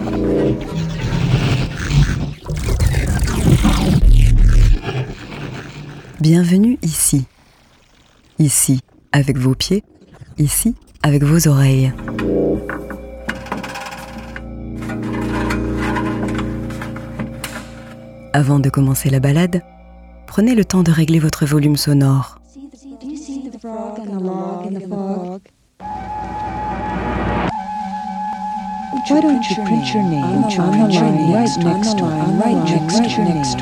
Bienvenue ici. Ici, avec vos pieds. Ici, avec vos oreilles. Avant de commencer la balade, prenez le temps de régler votre volume sonore. Why don't you print your name on the line right next to it? Why don't you print your name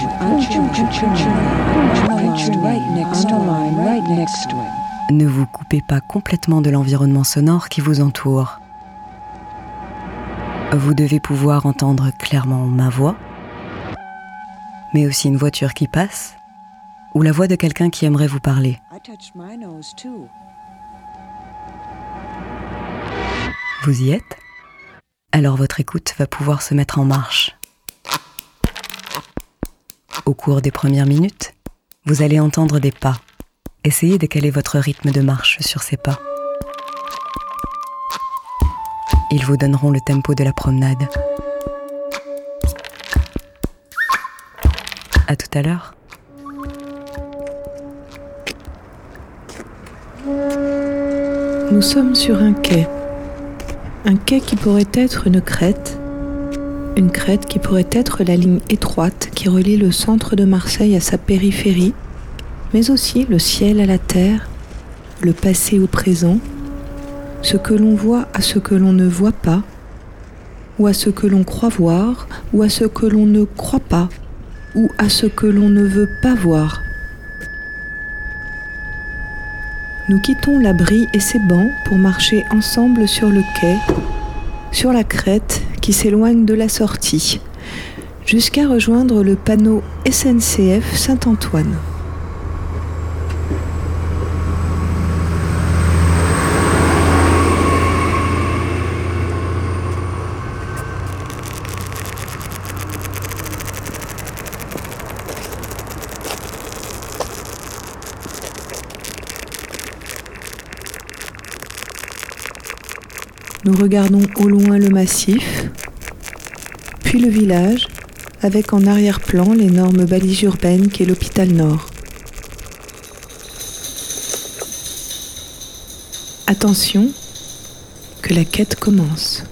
right next to it? Ne vous coupez pas complètement de l'environnement sonore qui vous entoure. Vous devez pouvoir entendre clairement ma voix, mais aussi une voiture qui passe ou la voix de quelqu'un qui aimerait vous parler. Vous y êtes ? Alors votre écoute va pouvoir se mettre en marche. Au cours des premières minutes, vous allez entendre des pas. Essayez de caler votre rythme de marche sur ces pas. Ils vous donneront le tempo de la promenade. À tout à l'heure. Nous sommes sur un quai. Un quai qui pourrait être une crête qui pourrait être la ligne étroite qui relie le centre de Marseille à sa périphérie, mais aussi le ciel à la terre, le passé au présent, ce que l'on voit à ce que l'on ne voit pas, ou à ce que l'on croit voir, ou à ce que l'on ne croit pas, ou à ce que l'on ne veut pas voir. Nous quittons l'abri et ses bancs pour marcher ensemble sur le quai, sur la crête qui s'éloigne de la sortie, jusqu'à rejoindre le panneau SNCF Saint-Antoine. Nous regardons au loin le massif, puis le village, avec en arrière-plan l'énorme balise urbaine qu'est l'hôpital Nord. Attention, que la quête commence.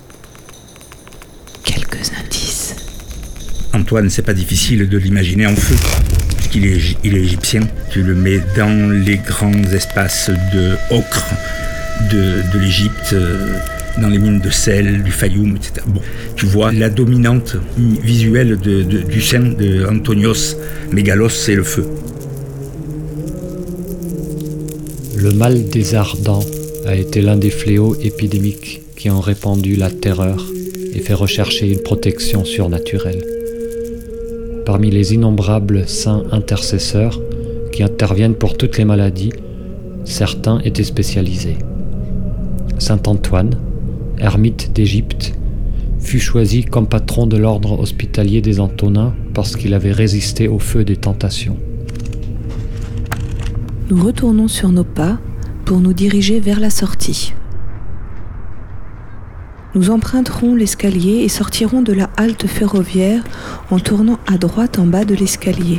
Quelques indices. Antoine, c'est pas difficile de l'imaginer en feu, puisqu'il est égyptien. Tu le mets dans les grands espaces de ocre de l'Égypte, dans les mines de sel, du Fayoum, etc. Bon, tu vois, la dominante visuelle du saint de Antonios Mégalos, c'est le feu. Le mal des Ardents a été l'un des fléaux épidémiques qui ont répandu la terreur et fait rechercher une protection surnaturelle. Parmi les innombrables saints intercesseurs qui interviennent pour toutes les maladies, certains étaient spécialisés. Saint Antoine, ermite d'Égypte, fut choisi comme patron de l'ordre hospitalier des Antonins parce qu'il avait résisté au feu des tentations. Nous retournons sur nos pas pour nous diriger vers la sortie. Nous emprunterons l'escalier et sortirons de la halte ferroviaire en tournant à droite en bas de l'escalier.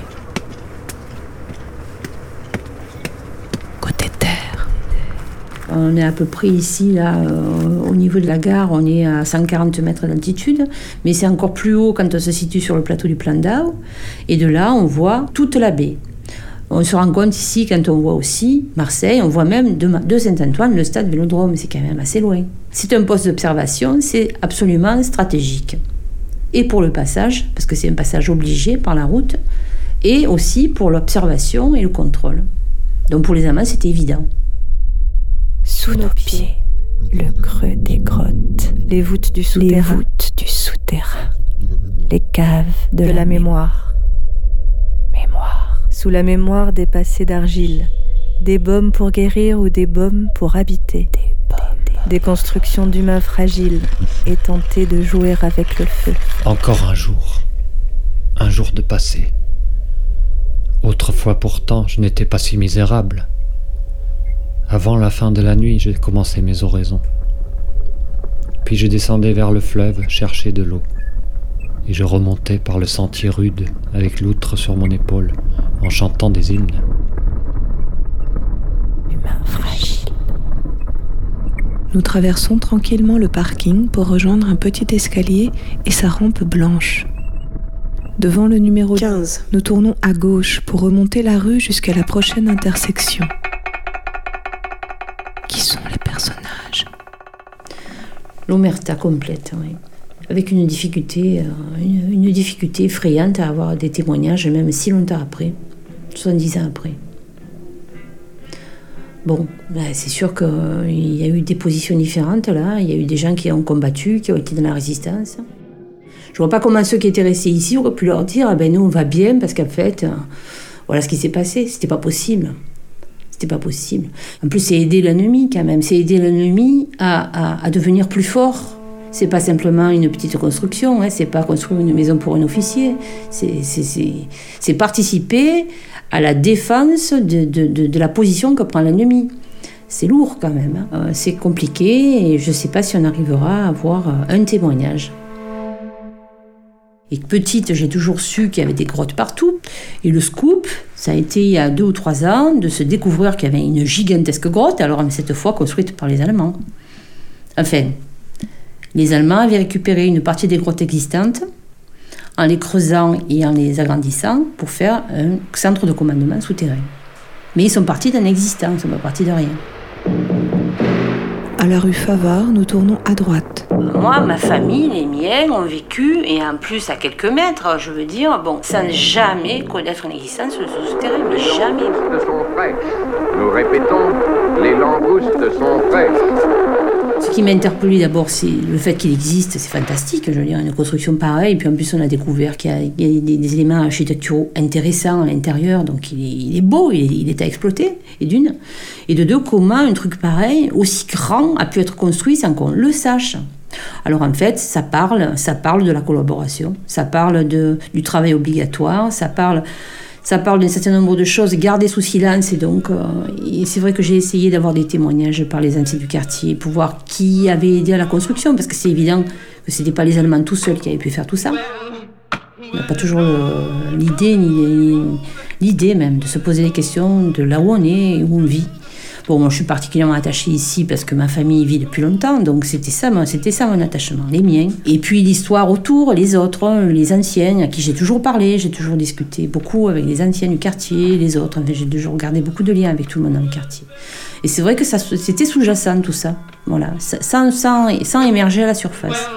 Côté terre. On est à peu près ici, là, au niveau de la gare, on est à 140 mètres d'altitude, mais c'est encore plus haut quand on se situe sur le plateau du Plan-d'Ao. Et de là, on voit toute la baie. On se rend compte ici, quand on voit aussi Marseille, on voit même de Saint-Antoine le stade Vélodrome, c'est quand même assez loin. C'est un poste d'observation, c'est absolument stratégique. Et pour le passage, parce que c'est un passage obligé par la route, et aussi pour l'observation et le contrôle. Donc pour les amants, c'était évident. Sous nos pieds, le creux des grottes, les voûtes du souterrain, les caves de la mémoire. Sous la mémoire des passés d'argile, des baumes pour guérir ou des baumes pour habiter, des constructions d'humains fragiles et tenter de jouer avec le feu. Encore un jour de passé. Autrefois pourtant, je n'étais pas si misérable. Avant la fin de la nuit, j'ai commencé mes oraisons. Puis je descendais vers le fleuve chercher de l'eau. Et je remontais par le sentier rude avec l'outre sur mon épaule en chantant des hymnes. Humain fragile. Nous traversons tranquillement le parking pour rejoindre un petit escalier et sa rampe blanche. Devant le numéro 15, nous tournons à gauche pour remonter la rue jusqu'à la prochaine intersection. Qui sont les personnages ? L'omerta complète, oui. Avec une difficulté effrayante à avoir des témoignages, même si longtemps après, 70 ans après. Bon, c'est sûr qu'il y a eu des positions différentes là, il y a eu des gens qui ont combattu, qui ont été dans la résistance. Je vois pas comment ceux qui étaient restés ici auraient pu leur dire nous on va bien parce qu'en fait, voilà ce qui s'est passé, c'était pas possible. C'était pas possible. En plus, c'est aider l'ennemi quand même, c'est aider l'ennemi à devenir plus fort. C'est pas simplement une petite construction, c'est pas construire une maison pour un officier, c'est participer à la défense de la position que prend l'ennemi. C'est lourd quand même, c'est compliqué et je sais pas si on arrivera à avoir un témoignage. Et petite, j'ai toujours su qu'il y avait des grottes partout. Et le scoop, ça a été il y a 2 ou 3 ans de se découvrir qu'il y avait une gigantesque grotte, alors cette fois construite par les Allemands. Enfin, les Allemands avaient récupéré une partie des grottes existantes en les creusant et en les agrandissant pour faire un centre de commandement souterrain. Mais ils sont partis d'un existant, ils ne sont pas partis de rien. À la rue Favard, nous tournons à droite. Moi, ma famille, les miens ont vécu, et en plus à quelques mètres, je veux dire, sans jamais connaître l'existence de ce souterrain, mais jamais. Les langoustes sont fraîches. Nous répétons, les langoustes sont fraîches. Ce qui m'a interpellé d'abord, c'est le fait qu'il existe, c'est fantastique, je veux dire, une construction pareille, et puis en plus on a découvert qu'il y a des éléments architecturaux intéressants à l'intérieur, donc il est beau, il est à exploiter, et d'une. Et de deux, comment un truc pareil, aussi grand, a pu être construit sans qu'on le sache. Alors en fait, ça parle de la collaboration, ça parle du travail obligatoire, ça parle d'un certain nombre de choses gardées sous silence, et donc c'est vrai que j'ai essayé d'avoir des témoignages par les anciens du quartier pour voir qui avait aidé à la construction, parce que c'est évident que ce n'étaient pas les Allemands tout seuls qui avaient pu faire tout ça. On n'a pas toujours l'idée même de se poser des questions de là où on est et où on vit. Bon, moi je suis particulièrement attachée ici parce que ma famille vit depuis longtemps, donc c'était ça mon attachement, les miens. Et puis l'histoire autour, les autres, les anciens, à qui j'ai toujours parlé, j'ai toujours discuté beaucoup avec les anciens du quartier, les autres, enfin, j'ai toujours gardé beaucoup de liens avec tout le monde dans le quartier. Et c'est vrai que c'était sous-jacent tout ça, voilà, sans émerger à la surface.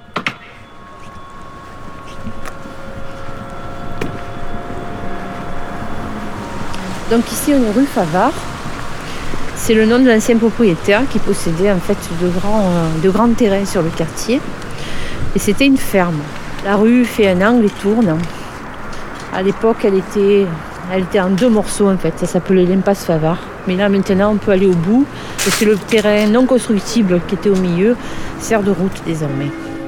Donc ici on est rue Favard. C'est le nom de l'ancien propriétaire qui possédait en fait de grands terrains sur le quartier. Et c'était une ferme. La rue fait un angle et tourne. À l'époque, elle était en 2 morceaux en fait. Ça s'appelait l'impasse Favard. Mais là maintenant, on peut aller au bout. Parce que le terrain non constructible qui était au milieu sert de route désormais.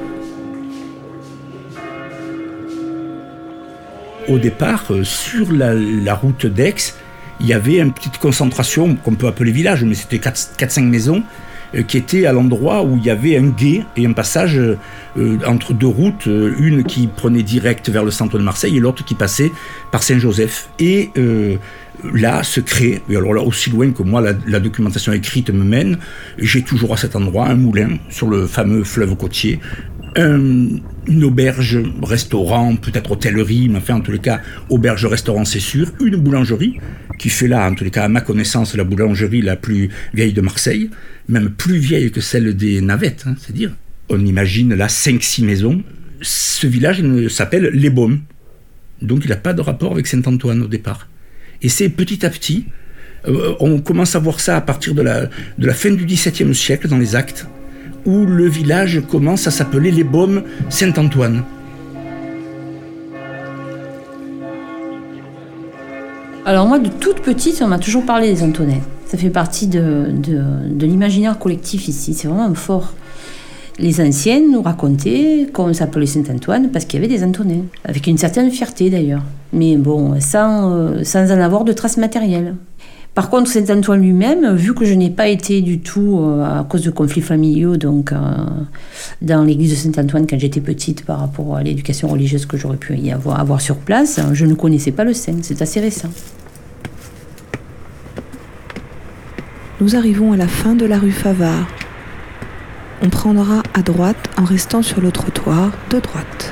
Au départ, sur la route d'Aix, il y avait une petite concentration qu'on peut appeler village, mais c'était 4-5 maisons qui étaient à l'endroit où il y avait un gué et un passage entre 2 routes, une qui prenait direct vers le centre de Marseille et l'autre qui passait par Saint-Joseph. Et là se crée, et alors là aussi loin que moi la documentation écrite me mène, j'ai toujours à cet endroit un moulin sur le fameux fleuve côtier, une auberge, restaurant, peut-être hôtellerie, mais enfin en tous les cas auberge, restaurant c'est sûr, une boulangerie qui fait là en tous les cas à ma connaissance la boulangerie la plus vieille de Marseille, même plus vieille que celle des Navettes, c'est dire. On imagine là 5-6 maisons. Ce village s'appelle Les Baumes, donc il n'a pas de rapport avec Saint-Antoine au départ. Et c'est petit à petit, on commence à voir ça à partir de la fin du XVIIe siècle dans les actes, où le village commence à s'appeler Les Baumes Saint-Antoine. Alors moi, de toute petite, on m'a toujours parlé des Antonins. Ça fait partie de l'imaginaire collectif ici, c'est vraiment fort. Les anciennes nous racontaient qu'on s'appelait Saint-Antoine parce qu'il y avait des Antonins, avec une certaine fierté d'ailleurs, mais bon, sans en avoir de traces matérielles. Par contre, Saint-Antoine lui-même, vu que je n'ai pas été du tout, à cause de conflits familiaux, donc dans l'église de Saint-Antoine quand j'étais petite par rapport à l'éducation religieuse que j'aurais pu y avoir sur place, je ne connaissais pas le saint, c'est assez récent. Nous arrivons à la fin de la rue Favard. On prendra à droite en restant sur le trottoir de droite.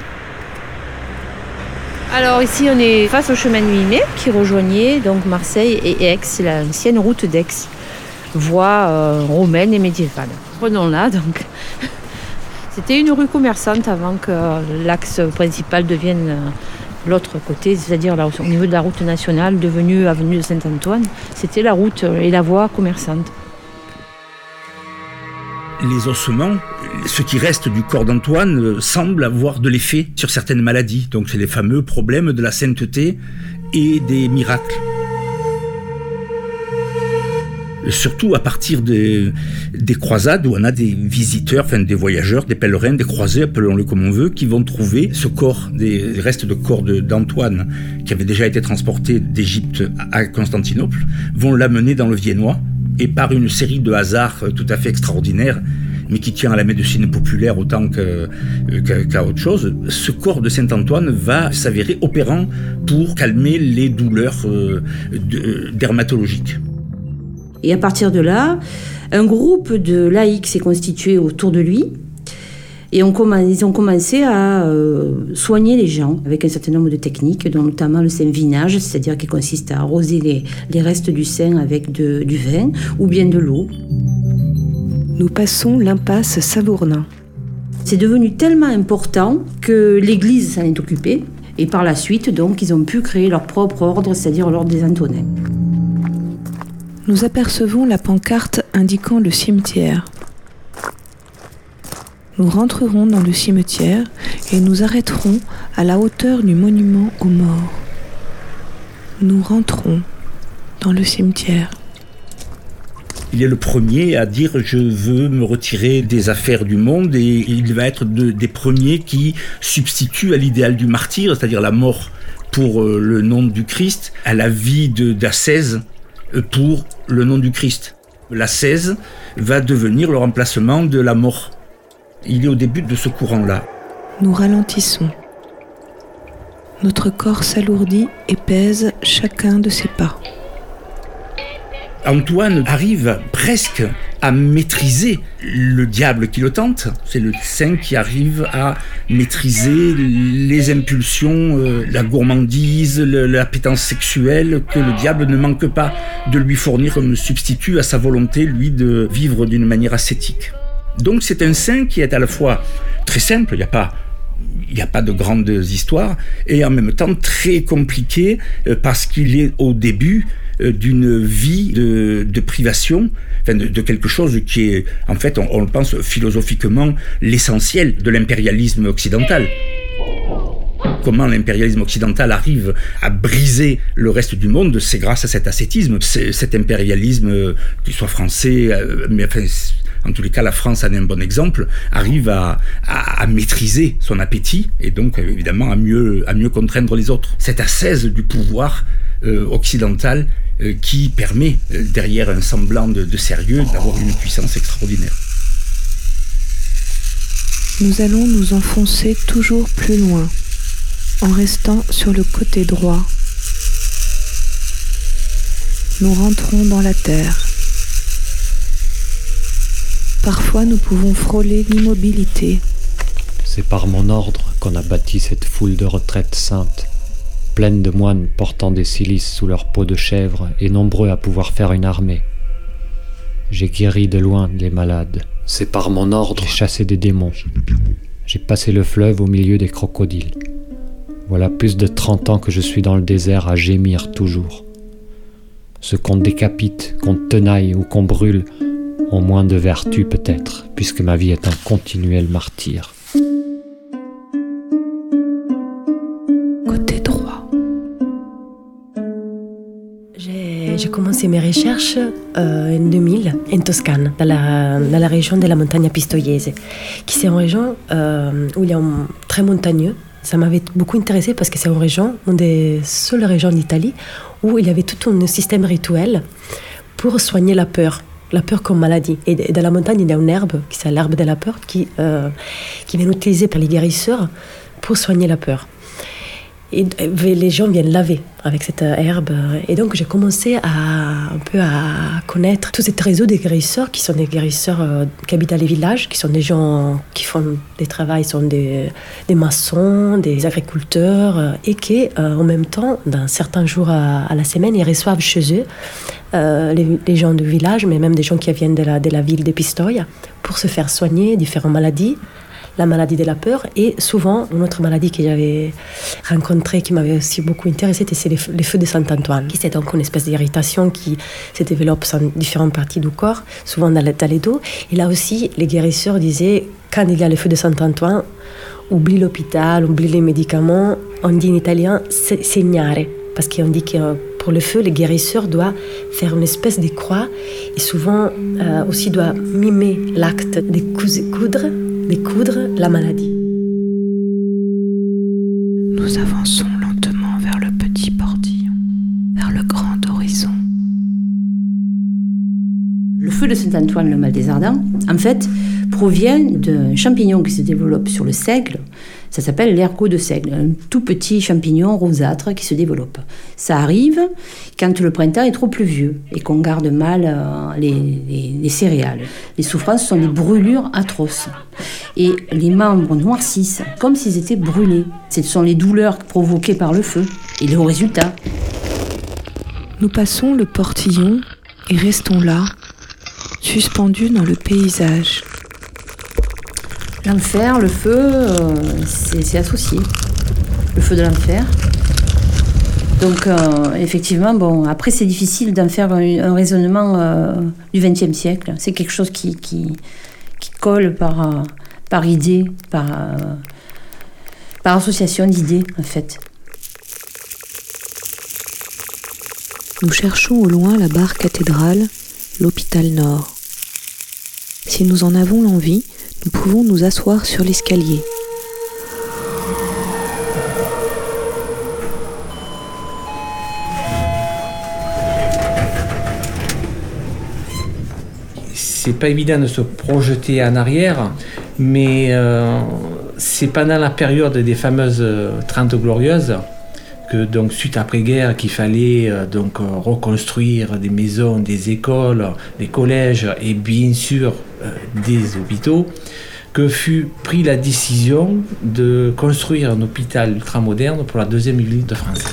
Alors ici on est face au chemin de Millet qui rejoignait donc Marseille et Aix, l'ancienne route d'Aix, voie romaine et médiévale. Prenons-la donc. C'était une rue commerçante avant que l'axe principal devienne l'autre côté, c'est-à-dire là, au niveau de la route nationale devenue avenue de Saint-Antoine. C'était la route et la voie commerçante. Les ossements, ce qui reste du corps d'Antoine, semble avoir de l'effet sur certaines maladies. Donc c'est les fameux problèmes de la sainteté et des miracles. Surtout à partir des croisades où on a des visiteurs, enfin des voyageurs, des pèlerins, des croisés, appelons-le comme on veut, qui vont trouver ce corps, des restes de corps d'Antoine qui avait déjà été transporté d'Égypte à Constantinople, vont l'amener dans le Viennois. Et par une série de hasards tout à fait extraordinaires, mais qui tient à la médecine populaire autant qu'à autre chose, ce corps de Saint-Antoine va s'avérer opérant pour calmer les douleurs dermatologiques. Et à partir de là, un groupe de laïcs s'est constitué autour de lui. Et ils ont commencé à soigner les gens avec un certain nombre de techniques, dont notamment le saint vinage, c'est-à-dire qui consiste à arroser les restes du saint avec du vin ou bien de l'eau. Nous passons l'impasse Savournin. C'est devenu tellement important que l'Église s'en est occupée. Et par la suite, donc, ils ont pu créer leur propre ordre, c'est-à-dire l'ordre des Antonins. Nous apercevons la pancarte indiquant le cimetière. Nous rentrerons dans le cimetière et nous arrêterons à la hauteur du monument aux morts. Nous rentrons dans le cimetière. Il est le premier à dire « je veux me retirer des affaires du monde » et il va être des premiers qui substituent à l'idéal du martyr, c'est-à-dire la mort pour le nom du Christ, à la vie d'ascèse pour le nom du Christ. L'ascèse va devenir le remplacement de la mort. Il est au début de ce courant-là. Nous ralentissons. Notre corps s'alourdit et pèse chacun de ses pas. Antoine arrive presque à maîtriser le diable qui le tente. C'est le saint qui arrive à maîtriser les impulsions, la gourmandise, l'appétence sexuelle que le diable ne manque pas de lui fournir comme substitut à sa volonté, lui, de vivre d'une manière ascétique. Donc c'est un saint qui est à la fois très simple, il n'y a pas de grandes histoires, et en même temps très compliqué parce qu'il est au début d'une vie de privation, enfin de quelque chose qui est, en fait, on le pense philosophiquement, l'essentiel de l'impérialisme occidental. Comment l'impérialisme occidental arrive à briser le reste du monde, c'est grâce à cet ascétisme, cet impérialisme, qu'il soit français, mais enfin, en tous les cas, la France en est un bon exemple, arrive à maîtriser son appétit et donc évidemment à mieux contraindre les autres. Cette ascèse du pouvoir occidental qui permet, derrière un semblant de sérieux, d'avoir une puissance extraordinaire. Nous allons nous enfoncer toujours plus loin, en restant sur le côté droit. Nous rentrons dans la terre. Parfois, nous pouvons frôler l'immobilité. C'est par mon ordre qu'on a bâti cette foule de retraites saintes, pleine de moines portant des cilices sous leur peau de chèvre et nombreux à pouvoir faire une armée. J'ai guéri de loin les malades. C'est par mon ordre. J'ai chassé des démons. J'ai passé le fleuve au milieu des crocodiles. Voilà plus de 30 ans que je suis dans le désert à gémir toujours. Ceux qu'on décapite, qu'on tenaille ou qu'on brûle ont moins de vertu peut-être, puisque ma vie est un continuel martyre. Côté droit. J'ai commencé mes recherches en 2000 en Toscane, dans la région de la Montagna Pistoiese, qui c'est une région où il y a très montagneux. Ça m'avait beaucoup intéressé parce que c'est une des seules régions d'Italie où il y avait tout un système rituel pour soigner la peur comme maladie. Et dans la montagne, il y a une herbe, qui c'est l'herbe de la peur, qui est utilisée par les guérisseurs pour soigner la peur. Et les gens viennent laver avec cette herbe. Et donc, j'ai commencé un peu à connaître tout ce réseau des guérisseurs, qui sont des guérisseurs qui habitent dans les villages, qui sont des gens qui font des travaux, sont des maçons, des agriculteurs, et qui, en même temps, dans certains jours à la semaine, ils reçoivent chez eux les gens du village, mais même des gens qui viennent de la ville de Pistoia, pour se faire soigner différentes maladies. La maladie de la peur, et souvent une autre maladie que j'avais rencontrée qui m'avait aussi beaucoup intéressée, c'est les feux de Saint-Antoine, qui c'est donc une espèce d'irritation qui se développe dans différentes parties du corps, souvent dans les dos. Et là aussi, les guérisseurs disaient, quand il y a les feux de Saint-Antoine, oublie l'hôpital, oublie les médicaments. On dit en italien segnare, parce qu'on dit que pour le feu, les guérisseurs doivent faire une espèce de croix, et souvent aussi doivent mimer l'acte de coudre la maladie. Nous avançons lentement vers le petit portillon, vers le grand horizon. Le feu de Saint-Antoine, le mal des ardents, en fait, provient d'un champignon qui se développe sur le seigle. Ça s'appelle l'ergot de seigle, un tout petit champignon rosâtre qui se développe. Ça arrive quand le printemps est trop pluvieux et qu'on garde mal les céréales. Les souffrances sont des brûlures atroces. Et les membres noircissent, comme s'ils étaient brûlés. Ce sont les douleurs provoquées par le feu. Et le résultat. Nous passons le portillon et restons là, suspendus dans le paysage. L'enfer, le feu, c'est associé. Le feu de l'enfer. Donc, effectivement, après, c'est difficile d'en faire un raisonnement du XXe siècle. C'est quelque chose qui colle par idée, par association d'idées, en fait. Nous cherchons au loin la barre cathédrale, l'hôpital Nord. Si nous en avons l'envie, nous pouvons nous asseoir sur l'escalier. C'est pas évident de se projeter en arrière, mais c'est pendant la période des fameuses 30 glorieuses que, donc, suite après-guerre, qu'il fallait donc reconstruire des maisons, des écoles, des collèges et bien sûr des hôpitaux, que fut prise la décision de construire un hôpital ultramoderne pour la deuxième ville de France.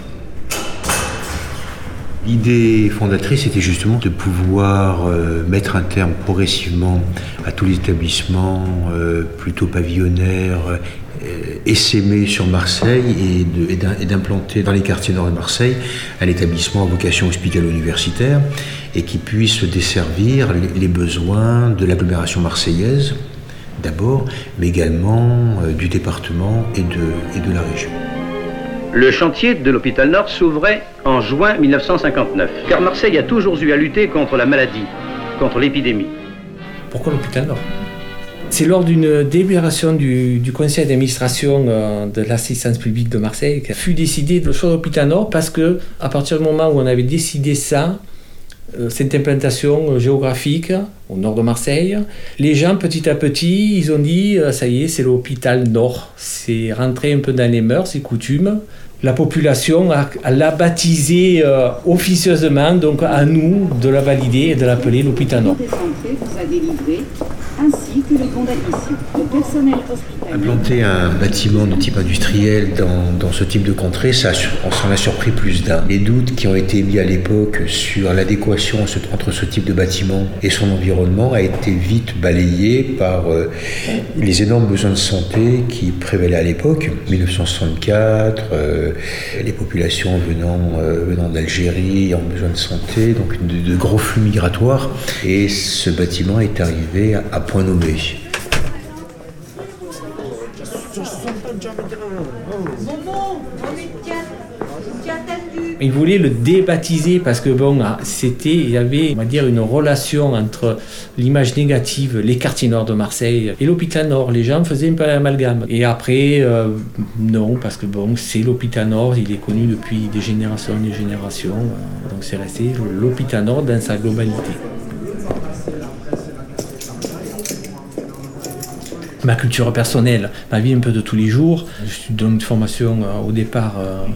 L'idée fondatrice était justement de pouvoir mettre un terme progressivement à tous les établissements plutôt pavillonnaires essaimés sur Marseille et d'implanter dans les quartiers nord de Marseille un établissement à vocation hospitalo-universitaire et qui puisse desservir les besoins de l'agglomération marseillaise d'abord, mais également du département et de la région. Le chantier de l'hôpital Nord s'ouvrait en juin 1959, car Marseille a toujours eu à lutter contre la maladie, contre l'épidémie. Pourquoi l'hôpital Nord ? C'est lors d'une délibération du conseil d'administration de l'assistance publique de Marseille qu'il fut décidé de choisir l'hôpital Nord parce que, à partir du moment où on avait décidé ça, cette implantation géographique au nord de Marseille, les gens petit à petit, ils ont dit ça y est, c'est l'hôpital Nord. C'est rentré un peu dans les mœurs et coutumes. La population l'a baptisé officieusement, donc à nous de la valider et de l'appeler l'hôpital Nord. Ainsi que le compte d'admission. Le personnel hospitalier. Implanter un bâtiment de type industriel dans ce type de contrée, on s'en a surpris plus d'un. Les doutes qui ont été mis à l'époque sur l'adéquation entre ce type de bâtiment et son environnement a été vite balayé par les énormes besoins de santé qui prévalaient à l'époque. 1964, les populations venant d'Algérie en besoin de santé, donc de gros flux migratoires. Et ce bâtiment est arrivé à point nommé. Il voulait le débaptiser parce que il y avait, on va dire, une relation entre l'image négative, les quartiers nord de Marseille et l'hôpital Nord. Les gens faisaient un peu l'amalgame. Et après, non, parce que c'est l'hôpital Nord, il est connu depuis des générations et des générations. Donc c'est resté l'hôpital Nord dans sa globalité. Ma culture personnelle, ma vie un peu de tous les jours. Je suis dans une formation au départ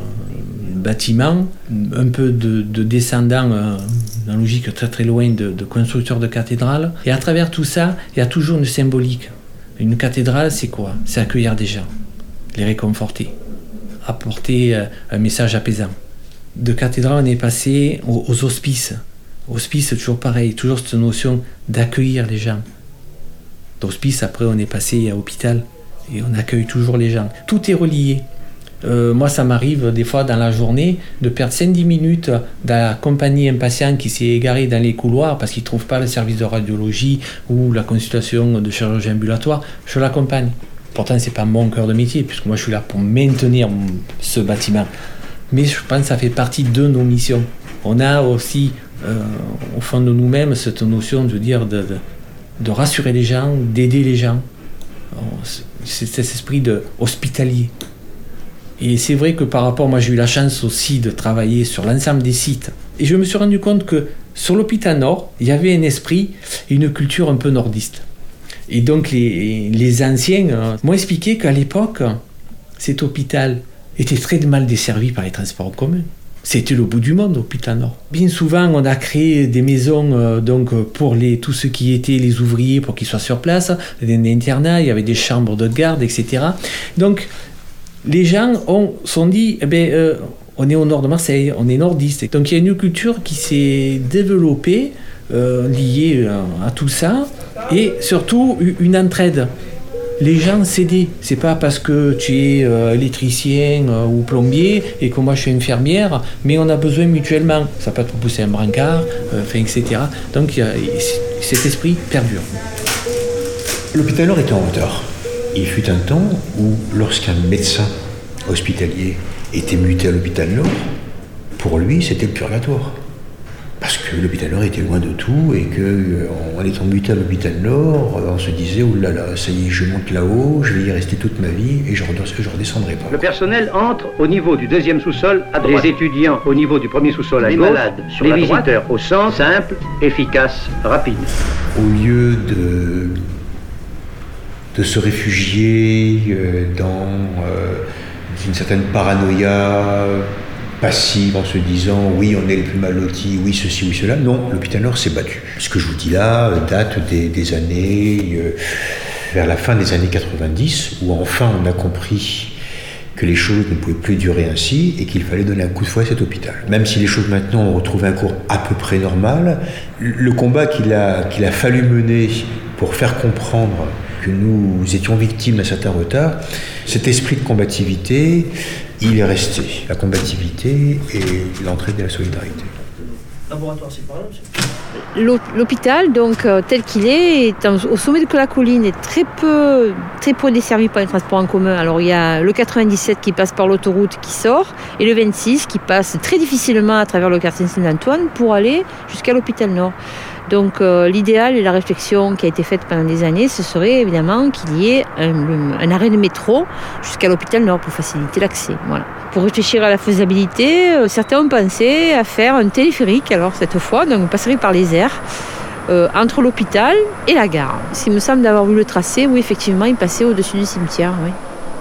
bâtiment, un peu de descendant dans la logique très très loin de constructeur de cathédrale. Et à travers tout ça, il y a toujours une symbolique. Une cathédrale, c'est quoi? C'est accueillir des gens, les réconforter, apporter un message apaisant. De cathédrale, on est passé aux hospices. Hospice, toujours pareil, toujours cette notion d'accueillir les gens. D'hospice, après, on est passé à hôpital et on accueille toujours les gens. Tout est relié. Moi, ça m'arrive des fois dans la journée de perdre 5-10 minutes d'accompagner un patient qui s'est égaré dans les couloirs parce qu'il ne trouve pas le service de radiologie ou la consultation de chirurgie ambulatoire. Je l'accompagne. Pourtant, ce n'est pas mon cœur de métier, puisque moi, je suis là pour maintenir ce bâtiment. Mais je pense que ça fait partie de nos missions. On a aussi, au fond de nous-mêmes, cette notion de dire de rassurer les gens, d'aider les gens. C'est cet esprit hospitalier. Et c'est vrai que par rapport, moi j'ai eu la chance aussi de travailler sur l'ensemble des sites. Et je me suis rendu compte que sur l'hôpital Nord, il y avait un esprit et une culture un peu nordiste. Et donc les anciens m'ont expliqué qu'à l'époque, cet hôpital était très mal desservi par les transports en commun. C'était le bout du monde, l'hôpital Nord. Bien souvent, on a créé des maisons pour tous ceux qui étaient les ouvriers, pour qu'ils soient sur place, des internats, il y avait des chambres de garde, etc. Donc, les gens sont dit, on est au nord de Marseille, on est nordiste. Donc il y a une culture qui s'est développée, liée à tout ça, et surtout une entraide. Les gens s'aidaient. C'est pas parce que tu es électricien ou plombier et que moi je suis infirmière, mais on a besoin mutuellement. Ça peut être pour pousser un brancard, etc. Donc cet esprit perdure. L'hôpital Nord était en retard. Il fut un temps où, lorsqu'un médecin hospitalier était muté à l'hôpital Nord, pour lui, c'était le purgatoire. Parce que l'hôpital Nord était loin de tout et qu'en étant muté à l'hôpital Nord, on se disait « Oh là là, ça y est, je monte là-haut, je vais y rester toute ma vie et je redescendrai pas. » Le personnel entre au niveau du deuxième sous-sol à droite. Les étudiants au niveau du premier sous-sol à gauche. Les malades sur la droite. Les visiteurs au centre, simple, efficace, rapide. Au lieu de se réfugier dans une certaine paranoïa passive en se disant oui on est les plus mal lotis, oui ceci, oui cela. Non, l'hôpital Nord s'est battu. Ce que je vous dis là date des années, vers la fin des années 90, où enfin on a compris que les choses ne pouvaient plus durer ainsi et qu'il fallait donner un coup de fouet à cet hôpital. Même si les choses maintenant ont retrouvé un cours à peu près normal, le combat qu'il a fallu mener pour faire comprendre que nous étions victimes d'un certain retard, cet esprit de combativité, il est resté. La combativité et l'entraide et la solidarité. Laboratoire, c'est par là. L'hôpital, donc tel qu'il est au sommet de la colline, est très peu desservi par les transports en commun. Alors il y a le 97 qui passe par l'autoroute qui sort et le 26 qui passe très difficilement à travers le quartier Saint-Antoine pour aller jusqu'à l'hôpital Nord. Donc l'idéal et la réflexion qui a été faite pendant des années, ce serait évidemment qu'il y ait un arrêt de métro jusqu'à l'hôpital Nord pour faciliter l'accès. Voilà. Pour réfléchir à la faisabilité, certains ont pensé à faire un téléphérique, alors cette fois, donc on passerait par les airs, entre l'hôpital et la gare. Il me semble d'avoir vu le tracé où effectivement il passait au-dessus du cimetière. Oui.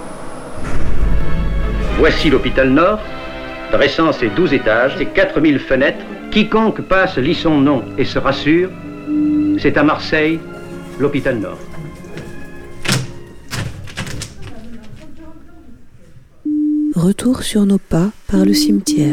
Voici l'hôpital Nord, dressant ses 12 étages, ses 4000 fenêtres. Quiconque passe lit son nom et se rassure, c'est à Marseille, l'hôpital Nord. Retour sur nos pas par le cimetière.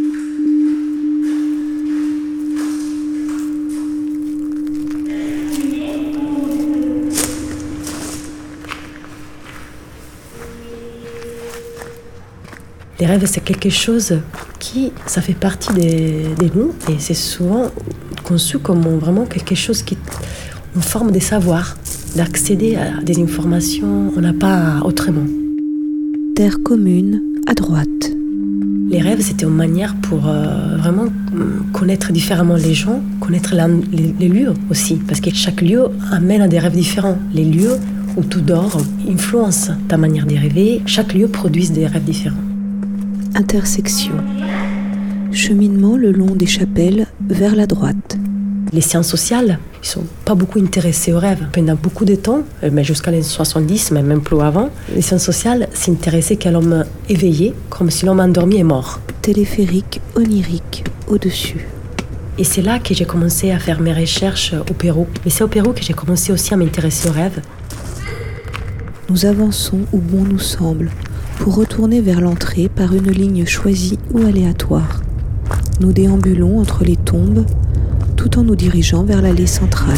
Les rêves, c'est quelque chose ça fait partie de nous et c'est souvent conçu comme vraiment quelque chose qui une forme de savoir, d'accéder à des informations on n'a pas autrement. Terre commune à droite. Les rêves, c'était une manière pour vraiment connaître différemment les gens, connaître les lieux aussi, parce que chaque lieu amène à des rêves différents. Les lieux où tout dort influencent ta manière de rêver. Chaque lieu produit des rêves différents. Intersection. Cheminement le long des chapelles vers la droite. Les sciences sociales, ils ne sont pas beaucoup intéressés aux rêves. Pendant beaucoup de temps, mais jusqu'à les 70, mais même plus avant, les sciences sociales s'intéressaient qu'à l'homme éveillé, comme si l'homme endormi est mort. Téléphérique onirique au-dessus. Et c'est là que j'ai commencé à faire mes recherches au Pérou. Mais c'est au Pérou que j'ai commencé aussi à m'intéresser aux rêves. Nous avançons où bon nous semble, pour retourner vers l'entrée par une ligne choisie ou aléatoire. Nous déambulons entre les tombes, tout en nous dirigeant vers l'allée centrale.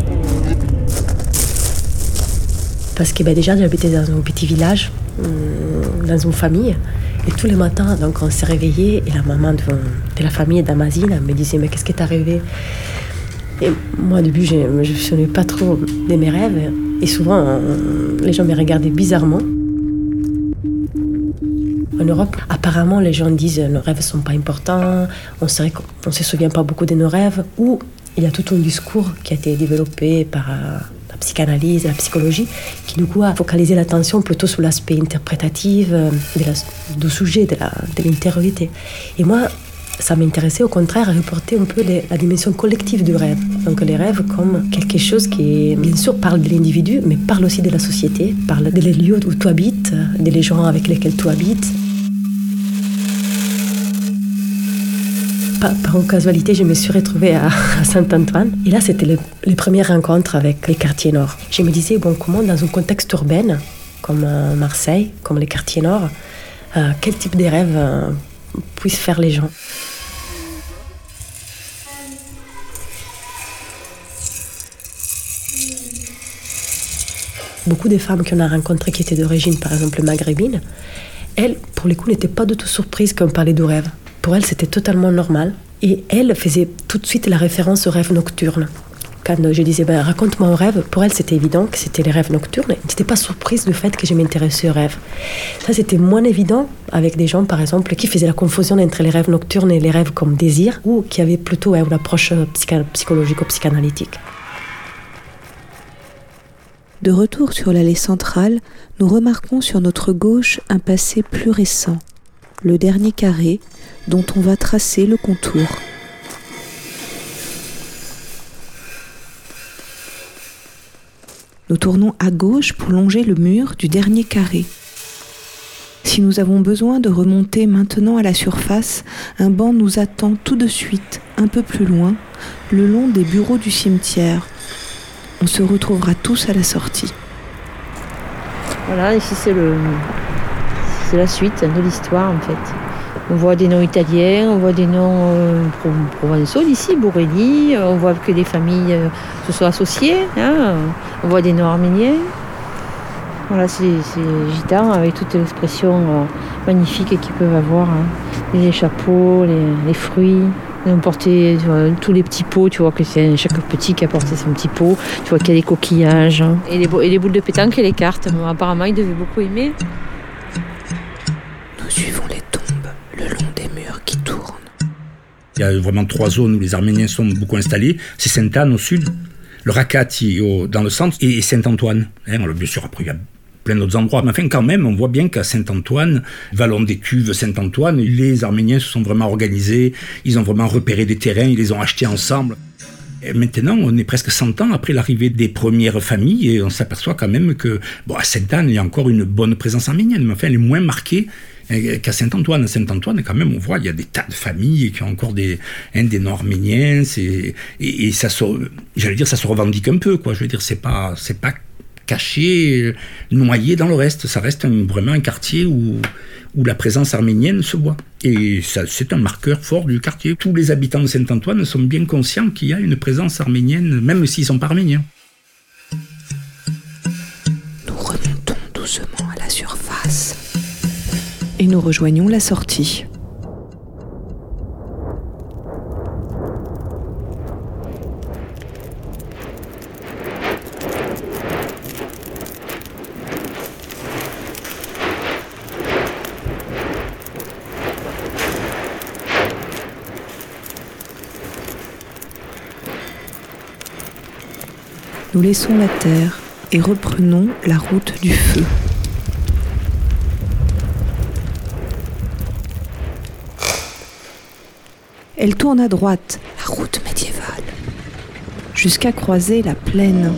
Parce que déjà, j'habitais dans un petit village, dans une famille, et tous les matins, donc, on s'est réveillé, et la maman de la famille d'Amazine me disait « Mais qu'est-ce qui t'est arrivé ?» Et moi, au début, je ne me souvenais pas trop de mes rêves, et souvent, les gens me regardaient bizarrement. En Europe, apparemment, les gens disent nos rêves ne sont pas importants, on ne se souvient pas beaucoup de nos rêves, ou il y a tout un discours qui a été développé par la psychanalyse, la psychologie, qui du coup a focalisé l'attention plutôt sur l'aspect interprétatif du sujet, de l'intériorité. Et moi, ça m'intéressait au contraire à reporter un peu la dimension collective du rêve. Donc les rêves comme quelque chose qui, bien sûr, parle de l'individu, mais parle aussi de la société, parle des lieux où tu habites, des gens avec lesquels tu habites. Par une casualité, je me suis retrouvée à Saint-Antoine. Et là, c'était les premières rencontres avec les quartiers nord. Je me disais, comment dans un contexte urbain, comme Marseille, comme les quartiers nord, quel type de rêve puissent faire les gens. Beaucoup de femmes qu'on a rencontrées qui étaient d'origine, par exemple, maghrébine, elles, pour les coups, n'étaient pas du tout surprises qu'on parlait de rêve. Pour elles, c'était totalement normal. Et elles faisaient tout de suite la référence aux rêves nocturnes. Quand je disais, raconte-moi un rêve, pour elles, c'était évident que c'était les rêves nocturnes. Elles n'étaient pas surprises du fait que je m'intéressais aux rêves. Ça, c'était moins évident avec des gens, par exemple, qui faisaient la confusion entre les rêves nocturnes et les rêves comme désir, ou qui avaient plutôt une approche psychologico-psychanalytique. De retour sur l'allée centrale, nous remarquons sur notre gauche un passé plus récent, le dernier carré, dont on va tracer le contour. Nous tournons à gauche pour longer le mur du dernier carré. Si nous avons besoin de remonter maintenant à la surface, un banc nous attend tout de suite, un peu plus loin, le long des bureaux du cimetière. On se retrouvera tous à la sortie. Voilà, ici c'est la suite de l'histoire en fait. On voit des noms italiens, on voit des noms provençaux d'ici, Bourrelli, on voit que des familles se sont associées, on voit des noms arméniens. Voilà, c'est les gitans avec toute l'expression magnifique qu'ils peuvent avoir, les chapeaux, les fruits. Ils ont porté tous les petits pots, tu vois que c'est chaque petit qui a porté son petit pot, tu vois qu'il y a des coquillages, et les boules de pétanque et les cartes. Bon, apparemment, ils devaient beaucoup aimer. Nous suivons les tombes le long des murs qui tournent. Il y a vraiment 3 zones où les Arméniens sont beaucoup installés. C'est Sainte-Anne au sud, le Rakati dans le centre et Saint-Antoine. Alors, bien sûr, après, il y a plein d'autres endroits. Mais enfin, quand même, on voit bien qu'à Saint-Antoine, Vallon des Cuves, Saint-Antoine, les Arméniens se sont vraiment organisés, ils ont vraiment repéré des terrains, ils les ont achetés ensemble. Et maintenant, on est presque 100 ans après l'arrivée des premières familles et on s'aperçoit quand même que, à Sainte-Anne, il y a encore une bonne présence arménienne, mais enfin, elle est moins marquée qu'à Saint-Antoine. À Saint-Antoine, quand même, on voit, il y a des tas de familles qui ont encore des noms arméniens, et ça se revendique un peu, quoi. Je veux dire, c'est pas caché, noyé dans le reste. Ça reste vraiment un quartier où la présence arménienne se voit. Et ça, c'est un marqueur fort du quartier. Tous les habitants de Saint-Antoine sont bien conscients qu'il y a une présence arménienne, même s'ils ne sont pas arméniens. Nous remontons doucement à la surface. Et nous rejoignons la sortie. Nous laissons la terre et reprenons la route du feu. Elle tourne à droite, la route médiévale, jusqu'à croiser la plaine.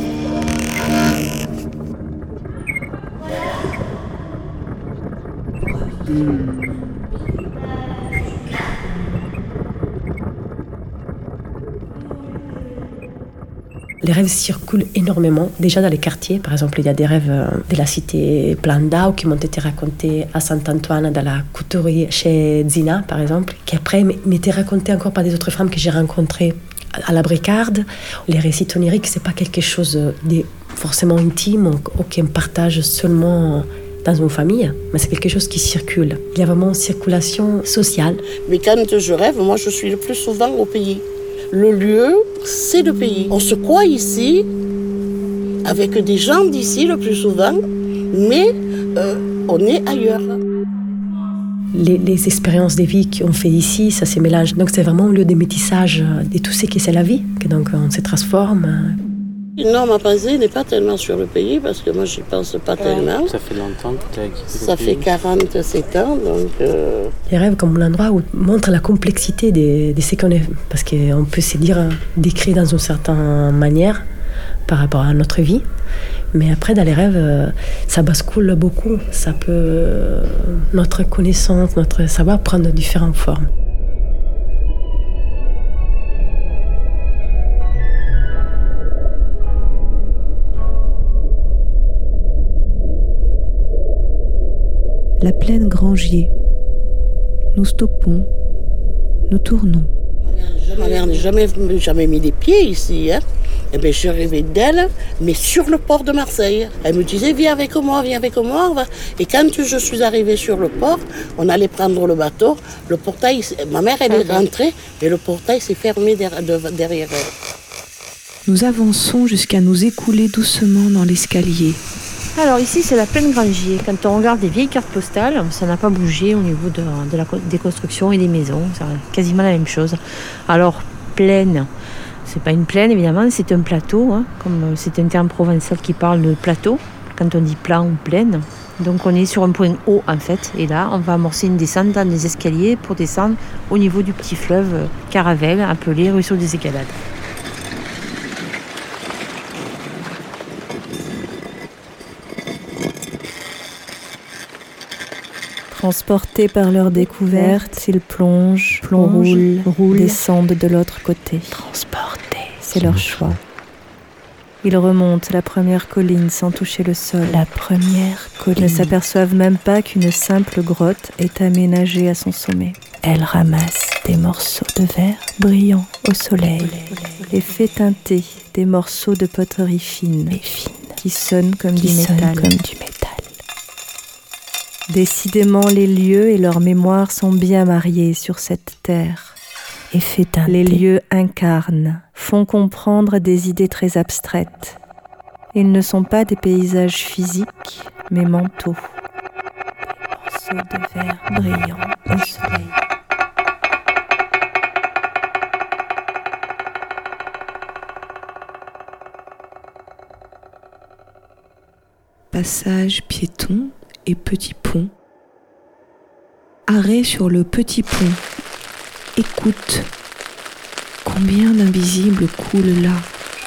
Les rêves circulent énormément, déjà dans les quartiers. Par exemple, il y a des rêves de la cité Plandau qui m'ont été racontés à Saint-Antoine, dans la couturière chez Zina, par exemple, qui après m'étaient racontés encore par des autres femmes que j'ai rencontrées à la Bricarde. Les récits oniriques, c'est pas quelque chose de forcément intime ou qu'on partage seulement dans une famille, mais c'est quelque chose qui circule. Il y a vraiment une circulation sociale. Mais quand je rêve, moi je suis le plus souvent au pays. Le lieu, c'est le pays. On se croit ici, avec des gens d'ici le plus souvent, mais on est ailleurs. Les expériences de vie qu'on fait ici, ça se mélange. Donc c'est vraiment un lieu de métissage de tout ce qui c'est la vie, que donc on se transforme. Non, ma pensée n'est pas tellement sur le pays, parce que moi, j'y pense pas tellement. Ça fait longtemps que tu as quitté le pays. Ça fait 47 ans, donc... Les rêves comme l'endroit où montre la complexité de ce qu'on est, parce qu'on peut se dire, décrit dans une certaine manière par rapport à notre vie, mais après, dans les rêves, ça bascule beaucoup. Ça peut... Notre connaissance, notre savoir prendre différentes formes. La plaine Grangier. Nous stoppons, nous tournons. Ma mère n'a jamais mis les pieds ici. Hein. Et bien, je rêvais d'elle, mais sur le port de Marseille. Elle me disait, viens avec moi, on va. Et quand je suis arrivée sur le port, on allait prendre le bateau. Le portail, ma mère, elle est rentrée, et le portail s'est fermé derrière elle. Nous avançons jusqu'à nous écouler doucement dans l'escalier. Alors ici, c'est la plaine Grangier. Quand on regarde les vieilles cartes postales, ça n'a pas bougé au niveau des constructions et des maisons. C'est quasiment la même chose. Alors, plaine, c'est pas une plaine évidemment, c'est un plateau. Hein, comme c'est un terme provençal qui parle de plateau, quand on dit plan ou plaine. Donc on est sur un point haut en fait. Et là, on va amorcer une descente dans les escaliers pour descendre au niveau du petit fleuve Caravelle, appelé ruisseau des Escalades. Transportés par leur découverte, ils plongent, roulent, descendent de l'autre côté. Transportés, c'est leur choix. Ils remontent la première colline sans toucher le sol. La première colline. Ils ne s'aperçoivent même pas qu'une simple grotte est aménagée à son sommet. Elle ramasse des morceaux de verre brillants au soleil et fait teinter des morceaux de poterie fine, qui sonnent comme du métal. Décidément, les lieux et leur mémoire sont bien mariés sur cette terre. Et fait teinter. Les lieux incarnent, font comprendre des idées très abstraites. Ils ne sont pas des paysages physiques, mais mentaux. Des morceaux de verre brillants au soleil. Passage piéton et petit pont. Arrêt sur le petit pont. Écoute. Combien d'invisibles coulent là?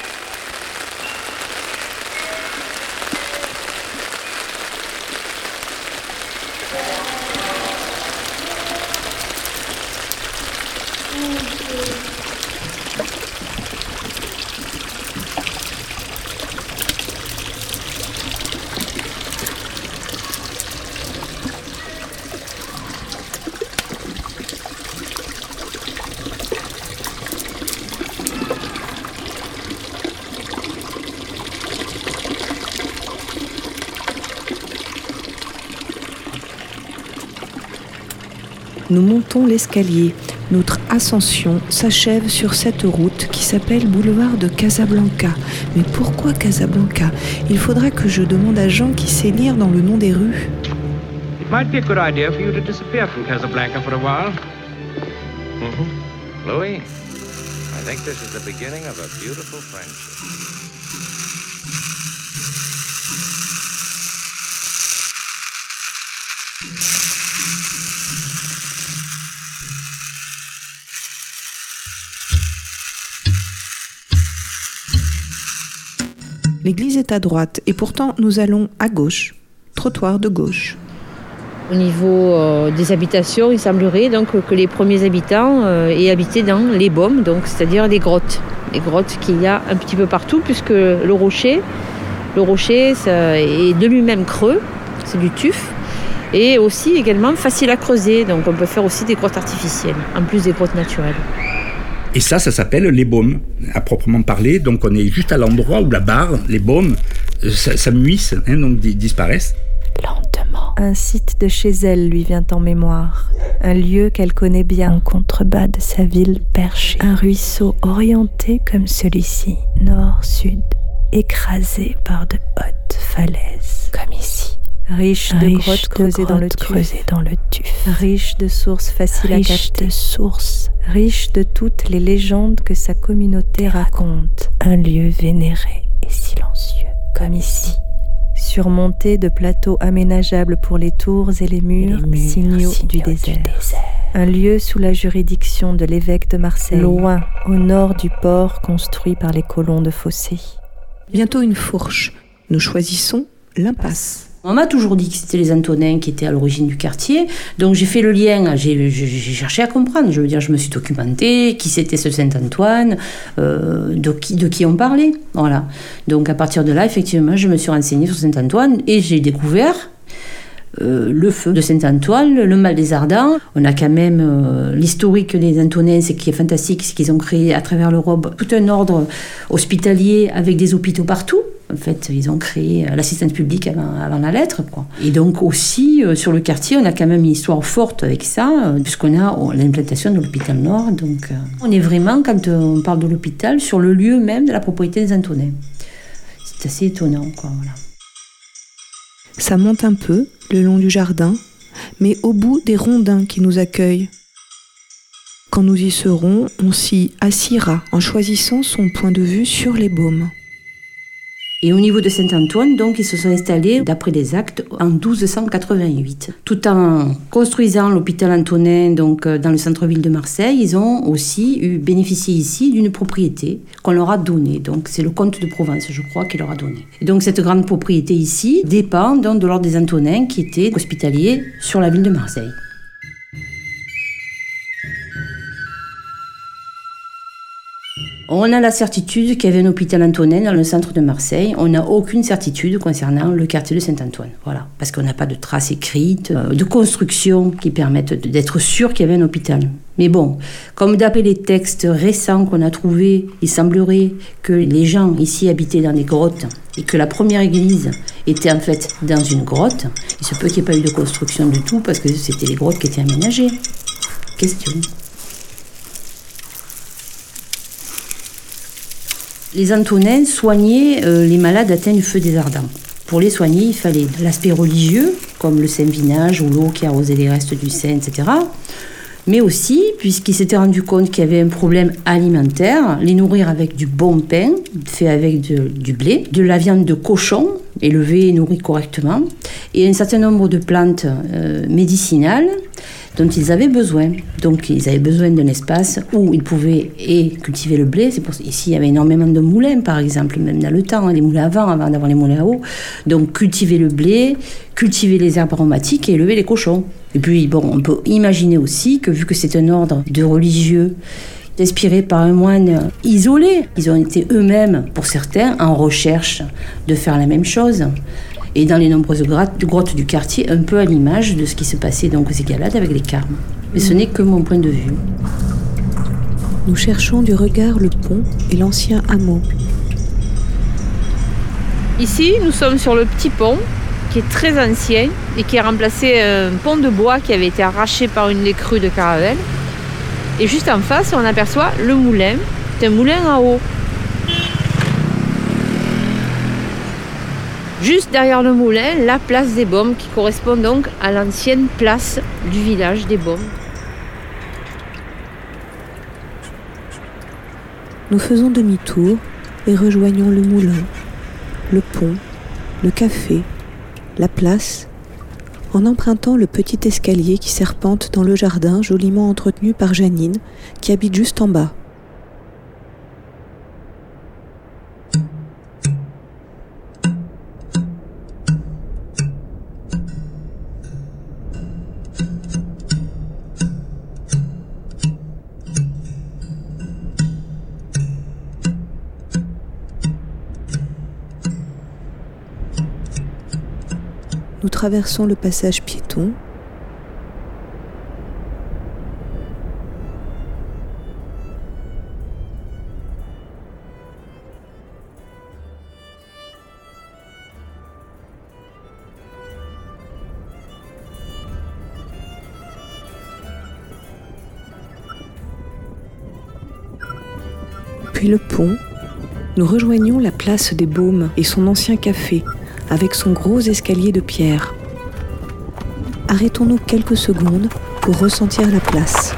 Nous montons l'escalier. Notre ascension s'achève sur cette route qui s'appelle boulevard de Casablanca. Mais pourquoi Casablanca? Il faudra que je demande à Jean qui sait lire dans le nom des rues. It might be a good idea for you to disappear from Casablanca for a while. Louis, I think this is the beginning of a beautiful friendship. L'église est à droite et pourtant nous allons à gauche, trottoir de gauche. Au niveau des habitations, il semblerait donc que les premiers habitants aient habité dans les baumes, donc c'est-à-dire les grottes qu'il y a un petit peu partout, puisque le rocher ça est de lui-même creux, c'est du tuf, et aussi également facile à creuser, donc on peut faire aussi des grottes artificielles, en plus des grottes naturelles. Et ça s'appelle les baumes, à proprement parler. Donc on est juste à l'endroit où la barre, les baumes, s'amuissent, donc disparaissent. Lentement, un site de chez elle lui vient en mémoire. Un lieu qu'elle connaît bien en contrebas de sa ville perchée. Un ruisseau orienté comme celui-ci, nord-sud, écrasé par de hautes falaises, comme ici. Riche de grottes creusées dans le tuf. Riche de sources faciles à capter. Riche de toutes les légendes que sa communauté raconte. Un lieu vénéré et silencieux, comme ici. Surmonté de plateaux aménageables pour les tours et les murs, signaux du désert. Un lieu sous la juridiction de l'évêque de Marseille, loin au nord du port construit par les colons de Fossé. Bientôt une fourche. Nous choisissons l'impasse. On m'a toujours dit que c'était les Antonins qui étaient à l'origine du quartier, donc j'ai fait le lien, j'ai cherché à comprendre, je me suis documentée, qui c'était ce Saint-Antoine, de qui on parlait, voilà. Donc à partir de là, effectivement, je me suis renseignée sur Saint-Antoine et j'ai découvert le feu de Saint-Antoine, le mal des Ardents. On a quand même l'historique des Antonins, ce qui est fantastique, c'est qu'ils ont créé à travers l'Europe tout un ordre hospitalier avec des hôpitaux partout. En fait, ils ont créé l'assistance publique avant la lettre, quoi. Et donc aussi, sur le quartier, on a quand même une histoire forte avec ça, puisqu'on a l'implantation de l'hôpital Nord. Donc, on est vraiment, quand on parle de l'hôpital, sur le lieu même de la propriété des Antonins. C'est assez étonnant, quoi, voilà. Ça monte un peu, le long du jardin, mais au bout des rondins qui nous accueillent. Quand nous y serons, on s'y assiera en choisissant son point de vue sur les baumes. Et au niveau de Saint-Antoine, donc, ils se sont installés, d'après les actes, en 1288. Tout en construisant l'hôpital Antonin, donc, dans le centre-ville de Marseille, ils ont aussi bénéficié ici d'une propriété qu'on leur a donnée. Donc, c'est le comte de Provence, je crois, qui leur a donné. Et donc, cette grande propriété ici dépend donc de l'ordre des Antonins, qui était hospitalier sur la ville de Marseille. On a la certitude qu'il y avait un hôpital Antonin dans le centre de Marseille. On n'a aucune certitude concernant le quartier de Saint-Antoine. Voilà. Parce qu'on n'a pas de traces écrites, de construction qui permettent d'être sûr qu'il y avait un hôpital. Mais bon, comme d'après les textes récents qu'on a trouvés, il semblerait que les gens ici habitaient dans des grottes et que la première église était en fait dans une grotte. Il se peut qu'il n'y ait pas eu de construction du tout parce que c'était les grottes qui étaient aménagées. Question. Les Antonins soignaient les malades atteints du feu des Ardents. Pour les soigner, il fallait l'aspect religieux, comme le Saint-Vinage ou l'eau qui arrosait les restes du Saint, etc. Mais aussi, puisqu'ils s'étaient rendus compte qu'il y avait un problème alimentaire, les nourrir avec du bon pain, fait avec du blé, de la viande de cochon, élevée et nourrie correctement, et un certain nombre de plantes médicinales dont ils avaient besoin. Donc ils avaient besoin d'un espace où ils pouvaient cultiver le blé. C'est pour ça, ici il y avait énormément de moulins, par exemple, même dans le temps, les moulins avant d'avoir les moulins à eau. Donc cultiver le blé, cultiver les herbes aromatiques et élever les cochons. Et puis bon, on peut imaginer aussi que vu que c'est un ordre de religieux inspiré par un moine isolé, ils ont été eux-mêmes, pour certains, en recherche de faire la même chose. Et dans les nombreuses grottes du quartier, un peu à l'image de ce qui se passait donc aux Égalades avec les carmes. Mais ce n'est que mon point de vue. Nous cherchons du regard le pont et l'ancien hameau. Ici, nous sommes sur le petit pont, qui est très ancien et qui a remplacé un pont de bois qui avait été arraché par une des crues de Caravelle. Et juste en face, on aperçoit le moulin. C'est un moulin à eau. Juste derrière le moulin, la place des Baumes, qui correspond donc à l'ancienne place du village des Baumes. Nous faisons demi-tour et rejoignons le moulin, le pont, le café, la place en empruntant le petit escalier qui serpente dans le jardin joliment entretenu par Janine, qui habite juste en bas. Nous traversons le passage piéton. Puis le pont. Nous rejoignons la place des Baumes et son ancien café, avec son gros escalier de pierre. Arrêtons-nous quelques secondes pour ressentir la place.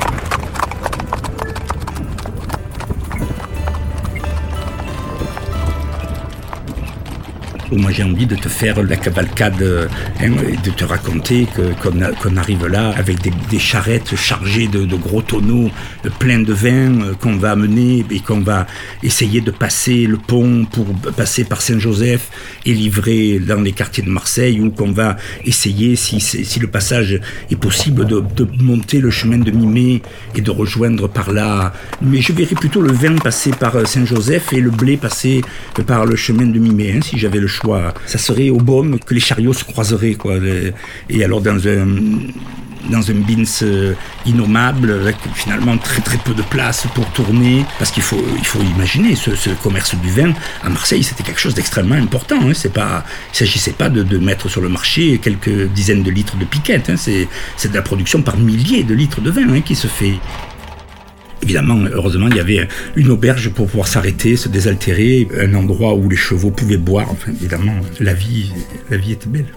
Moi j'ai envie de te faire la cavalcade et de te raconter qu'on arrive là avec des charrettes chargées de gros tonneaux pleins de vin qu'on va amener et qu'on va essayer de passer le pont pour passer par Saint-Joseph et livrer dans les quartiers de Marseille, ou qu'on va essayer, si le passage est possible, de monter le chemin de Mimé et de rejoindre par là. Mais je verrais plutôt le vin passer par Saint-Joseph et le blé passer par le chemin de Mimé, si j'avais le choix. Ça serait au Baume que les chariots se croiseraient, quoi. Et alors dans un bins innommable, avec finalement très très peu de place pour tourner, parce qu'il faut imaginer ce commerce du vin à Marseille, c'était quelque chose d'extrêmement important, hein. Il ne s'agissait pas de mettre sur le marché quelques dizaines de litres de piquettes, hein. C'est de la production par milliers de litres de vin, hein, qui se fait. Évidemment, heureusement, il y avait une auberge pour pouvoir s'arrêter, se désaltérer, un endroit où les chevaux pouvaient boire. Enfin, évidemment, la vie était belle.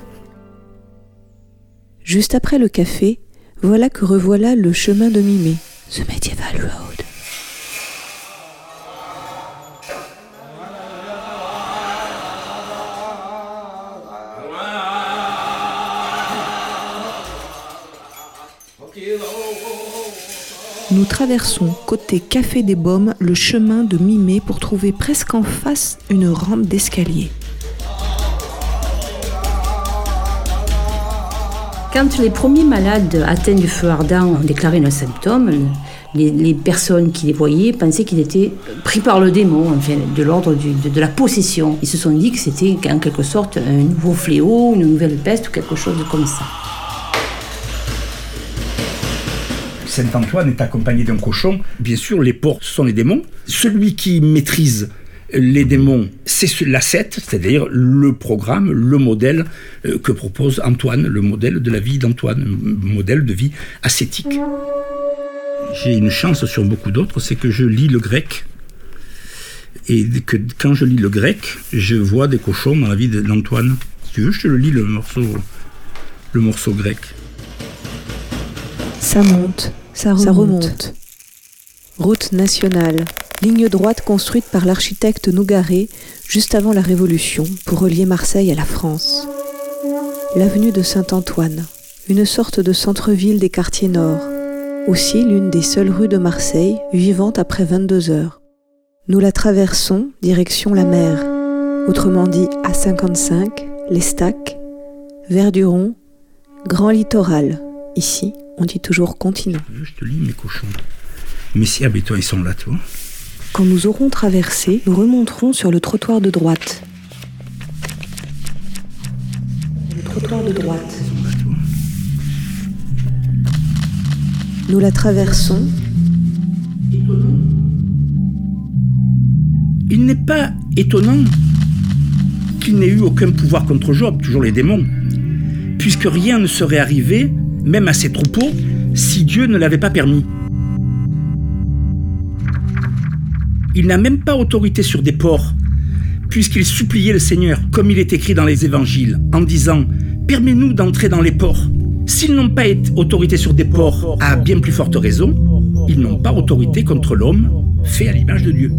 Juste après le café, voilà que revoilà le chemin de Mimé, The Medieval Road. Nous traversons, côté Café des Baumes, le chemin de Mimé pour trouver presque en face une rampe d'escalier. Quand les premiers malades atteints du feu ardent ont déclaré leurs symptômes, les personnes qui les voyaient pensaient qu'ils étaient pris par le démon, enfin, de l'ordre de la possession. Ils se sont dit que c'était en quelque sorte un nouveau fléau, une nouvelle peste ou quelque chose comme ça. Saint-Antoine est accompagné d'un cochon. Bien sûr, les porcs sont les démons. Celui qui maîtrise les démons, c'est l'ascète, c'est-à-dire le programme, le modèle que propose Antoine, le modèle de la vie d'Antoine, un modèle de vie ascétique. J'ai une chance sur beaucoup d'autres, c'est que je lis le grec. Et que quand je lis le grec, je vois des cochons dans la vie d'Antoine. Si tu veux, je te le lis, le morceau grec. Ça monte, ça remonte. Route nationale, ligne droite construite par l'architecte Nougaret juste avant la Révolution pour relier Marseille à la France. L'avenue de Saint-Antoine, une sorte de centre-ville des quartiers nord, aussi l'une des seules rues de Marseille vivante après 22 heures. Nous la traversons direction la mer, autrement dit A55, l'Estac, Verduron, Grand Littoral. Ici, on dit toujours continent. Je te lis mes cochons. Messia, béton, ils sont là, tu vois. Quand nous aurons traversé, nous remonterons sur le trottoir de droite. Le trottoir de droite. Nous la traversons. Il n'est pas étonnant qu'il n'ait eu aucun pouvoir contre Job, toujours les démons, puisque rien ne serait arrivé, même à ses troupeaux, si Dieu ne l'avait pas permis. Il n'a même pas autorité sur des porcs, puisqu'il suppliait le Seigneur, comme il est écrit dans les évangiles, en disant « Permets-nous d'entrer dans les porcs ». S'ils n'ont pas autorité sur des porcs, à bien plus forte raison, ils n'ont pas autorité contre l'homme fait à l'image de Dieu.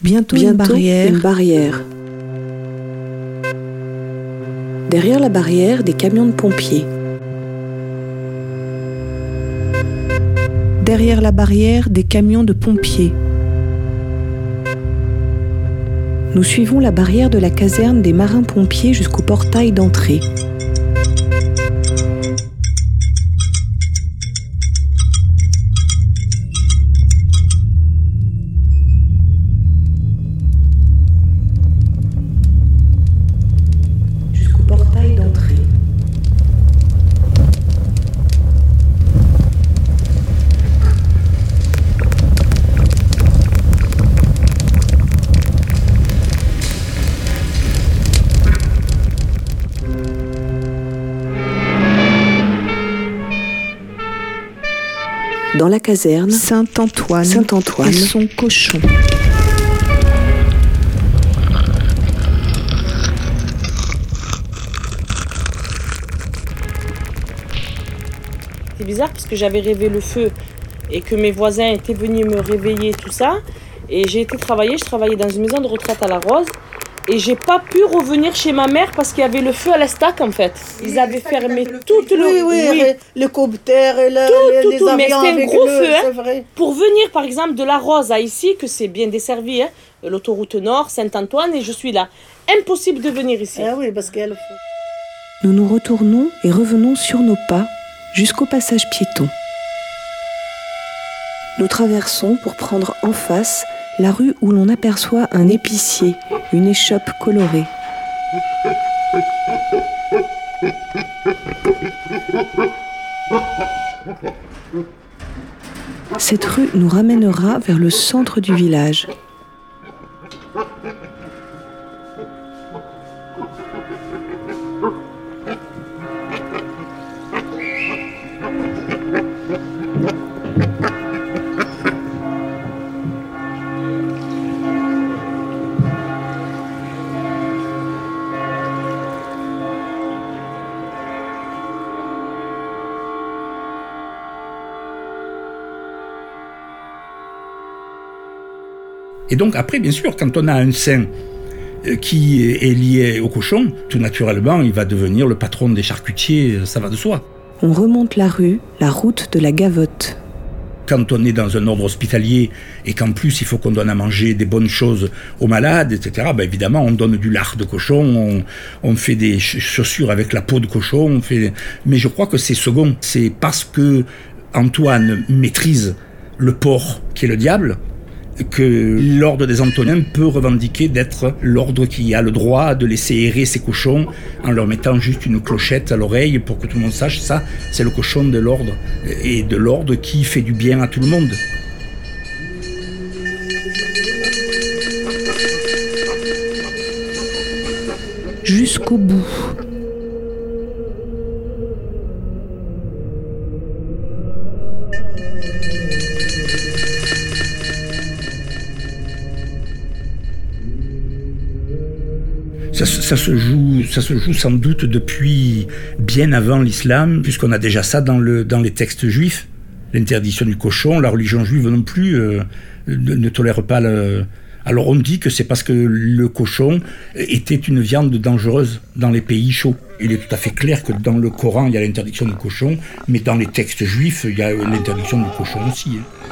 Bientôt une barrière. Derrière la barrière, des camions de pompiers. Derrière la barrière, des camions de pompiers. Nous suivons la barrière de la caserne des marins-pompiers jusqu'au portail d'entrée. Dans la caserne, Saint-Antoine et son cochon. C'est bizarre parce que j'avais rêvé le feu et que mes voisins étaient venus me réveiller, tout ça. Et j'ai été travailler, je travaillais dans une maison de retraite à La Rose. Et j'ai pas pu revenir chez ma mère parce qu'il y avait le feu à la stack en fait. Ils avaient fermé tout le... l'hélicoptère et les avions. Mais c'était un gros feu. C'est vrai. Pour venir par exemple de La Rose à ici, que c'est bien desservi, l'autoroute Nord, Saint-Antoine, et je suis là. Impossible de venir ici. Ah oui, parce qu'il y a le feu. Nous nous retournons et revenons sur nos pas jusqu'au passage piéton. Nous traversons pour prendre en face la rue où l'on aperçoit un épicier, une échoppe colorée. Cette rue nous ramènera vers le centre du village. Et donc après, bien sûr, quand on a un saint qui est lié au cochon, tout naturellement, il va devenir le patron des charcutiers, ça va de soi. On remonte la rue, la route de la Gavotte. Quand on est dans un ordre hospitalier et qu'en plus il faut qu'on donne à manger des bonnes choses aux malades, etc., ben évidemment on donne du lard de cochon, on fait des chaussures avec la peau de cochon, mais je crois que c'est second. C'est parce que Antoine maîtrise le porc qui est le diable que l'ordre des Antonins peut revendiquer d'être l'ordre qui a le droit de laisser errer ses cochons en leur mettant juste une clochette à l'oreille pour que tout le monde sache ça, c'est le cochon de l'ordre et de l'ordre qui fait du bien à tout le monde. Jusqu'au bout. Ça se joue sans doute depuis bien avant l'islam, puisqu'on a déjà ça dans les textes juifs. L'interdiction du cochon, la religion juive non plus ne tolère pas Alors on dit que c'est parce que le cochon était une viande dangereuse dans les pays chauds. Il est tout à fait clair que dans le Coran, il y a l'interdiction du cochon, mais dans les textes juifs, il y a l'interdiction du cochon aussi.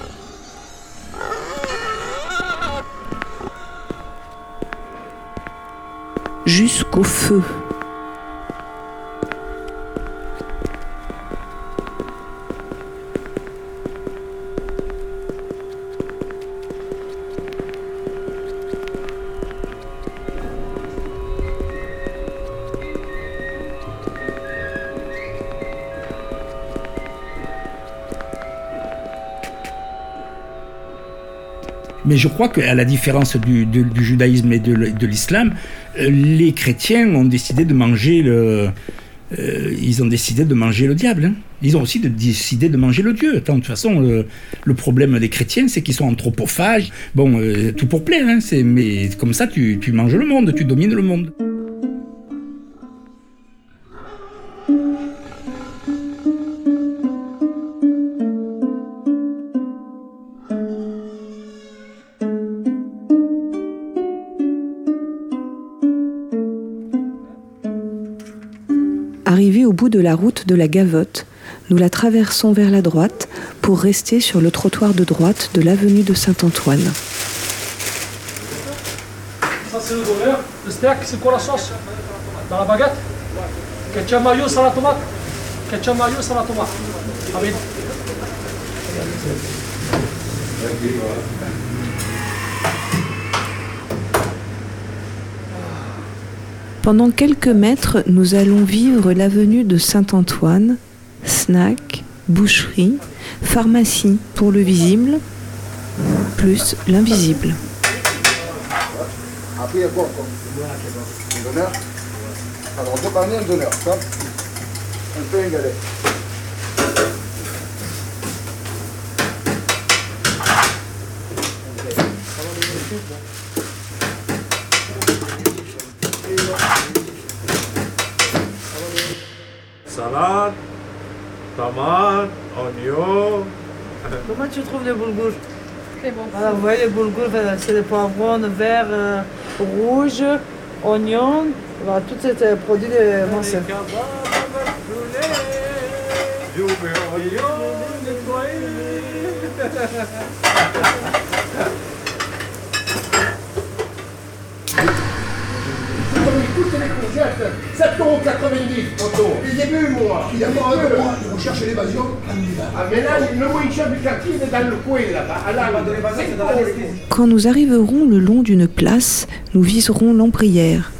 Jusqu'au feu. Mais je crois qu'à la différence du judaïsme et de l'islam, les chrétiens ont décidé de manger le diable. Hein. Ils ont aussi décidé de manger le Dieu. Attends, de toute façon, le problème des chrétiens, c'est qu'ils sont anthropophages. Bon, tout pour plaire, hein, mais comme ça, tu manges le monde, tu domines le monde. Arrivés au bout de la route de la Gavotte, nous la traversons vers la droite pour rester sur le trottoir de droite de l'avenue de Saint-Antoine. Ça c'est le donneur. Le steak, c'est quoi la sauce? Dans la baguette? Ketchup mayo, salade tomate. Ketchup mayo, salade tomate. Avec. Pendant quelques mètres, nous allons vivre l'avenue de Saint-Antoine, snack, boucherie, pharmacie pour le visible, plus l'invisible. Après, il y a quoi encore? Un donneur. Alors, deux paniers, un donneur. Ça. Un peu un galet. Salade, tomate, oignon. Comment tu trouves les boulgours? Très bon. Alors, vous voyez, les boulgours, c'est des poivrons verts, rouges, oignons, voilà, tous ces produits de Marseille. Toutes les courgettes, 7,90 €, Otto. Les débuts, moi. Il y a moi, ils recherchent l'évasion. Ah, mais là, le moins cher du quartier, il est dans le coin, là-bas. Quand nous arriverons le long d'une place, nous viserons l'Ambrière.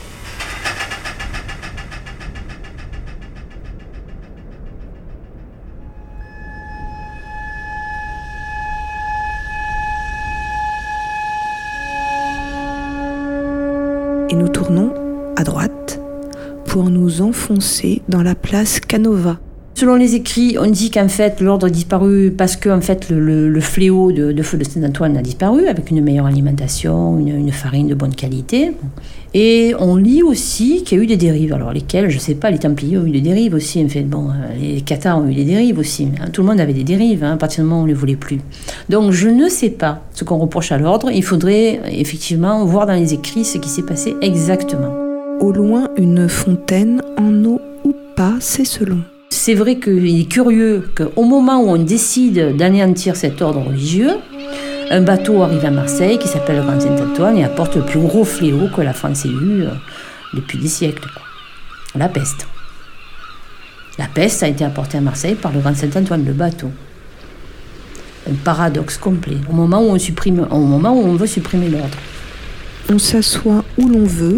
Et nous tournons à droite pour nous enfoncer dans la place Canova. Selon les écrits, on dit qu'en fait l'ordre a disparu parce que en fait, le fléau de feu de Saint-Antoine a disparu avec une meilleure alimentation, une farine de bonne qualité. Et on lit aussi qu'il y a eu des dérives. Alors lesquelles, je ne sais pas, les Templiers ont eu des dérives aussi. En fait, bon, les Cathares ont eu des dérives aussi. Tout le monde avait des dérives, à partir du moment où on ne les voulait plus. Donc je ne sais pas ce qu'on reproche à l'ordre. Il faudrait effectivement voir dans les écrits ce qui s'est passé exactement. Au loin, une fontaine, en eau ou pas, c'est selon. C'est vrai qu'il est curieux qu'au moment où on décide d'anéantir cet ordre religieux, un bateau arrive à Marseille qui s'appelle le Grand Saint-Antoine et apporte le plus gros fléau que la France ait eu depuis des siècles. La peste. La peste a été apportée à Marseille par le Grand Saint-Antoine, le bateau. Un paradoxe complet, au moment où on veut supprimer l'ordre. On s'assoit où l'on veut,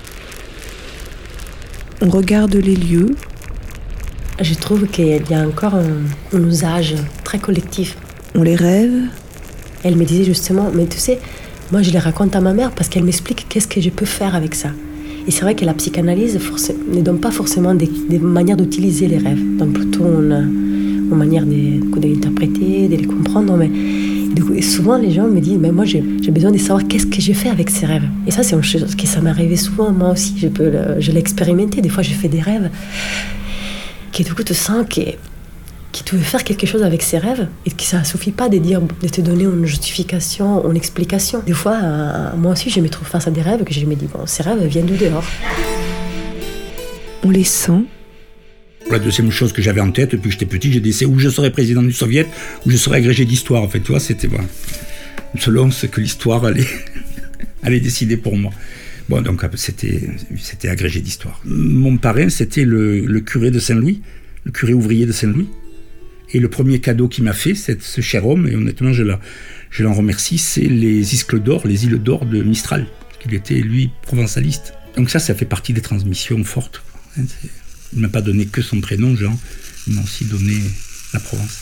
on regarde les lieux. Je trouve qu'il y a encore un usage très collectif. On les rêve. Elle me disait justement, mais tu sais, moi je les raconte à ma mère parce qu'elle m'explique qu'est-ce que je peux faire avec ça. Et c'est vrai que la psychanalyse ne donne pas forcément des manières d'utiliser les rêves, donc plutôt une manière de les interpréter, de les comprendre. Mais et souvent les gens me disent, mais moi j'ai besoin de savoir qu'est-ce que j'ai fait avec ces rêves. Et ça c'est une chose qui ça m'est arrivé souvent, moi aussi, je l'ai expérimenté. Des fois j'ai fait des rêves qui du coup te sens que tu veux faire quelque chose avec ces rêves et que ça ne suffit pas de te donner une justification, une explication. Des fois, moi aussi, je me trouve face à des rêves que je me dis, bon, ces rêves viennent d'où dehors. On les sent. La deuxième chose que j'avais en tête depuis que j'étais petit, j'ai dit, c'est où je serais président du Soviet, où je serais agrégé d'histoire. En fait, tu vois, c'était voilà, selon ce que l'histoire allait décider pour moi. Bon, donc c'était agrégé d'histoire. Mon parrain, c'était le curé de Saint-Louis, le curé ouvrier de Saint-Louis. Et le premier cadeau qu'il m'a fait, c'est ce cher homme, et honnêtement, je l'en remercie, c'est les îles d'or de Mistral, parce qu'il était, lui, provençaliste. Donc ça fait partie des transmissions fortes. Il ne m'a pas donné que son prénom, Jean, il m'a aussi donné la Provence.